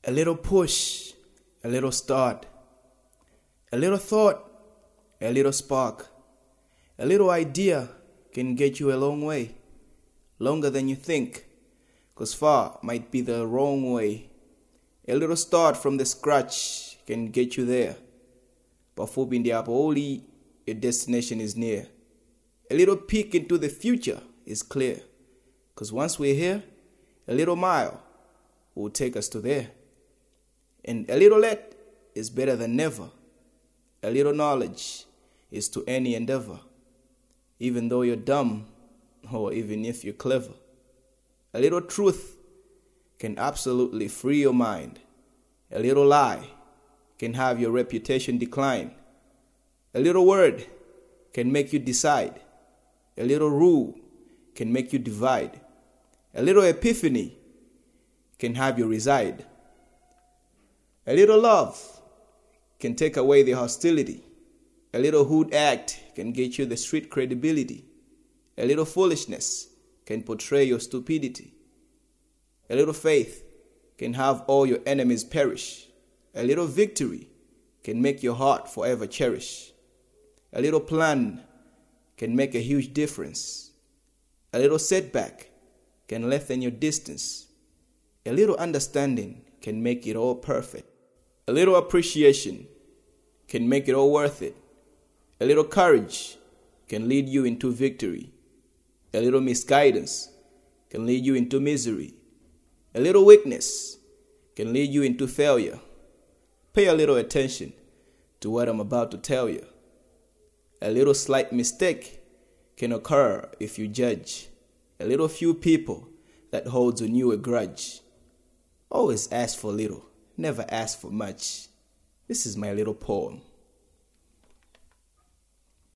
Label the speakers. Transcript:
Speaker 1: A little push, a little start, a little thought, a little spark, a little idea can get you a long way, longer than you think, 'cause far might be the wrong way. A little start from the scratch can get you there, but in the Apoli, your destination is near. A little peek into the future is clear, 'cause once we're here, a little mile will take us to there. And a little let is better than never. A little knowledge is to any endeavor, even though you're dumb or even if you're clever. A little truth can absolutely free your mind. A little lie can have your reputation decline. A little word can make you decide. A little rule can make you divide. A little epiphany can have you reside. A little love can take away the hostility. A little hood act can get you the street credibility. A little foolishness can portray your stupidity. A little faith can have all your enemies perish. A little victory can make your heart forever cherish. A little plan can make a huge difference. A little setback can lengthen your distance. A little understanding can make it all perfect. A little appreciation can make it all worth it. A little courage can lead you into victory. A little misguidance can lead you into misery. A little weakness can lead you into failure. Pay a little attention to what I'm about to tell you. A little slight mistake can occur if you judge. A little few people that holds on you a grudge. Always ask for little, never ask for much. This is my little poem.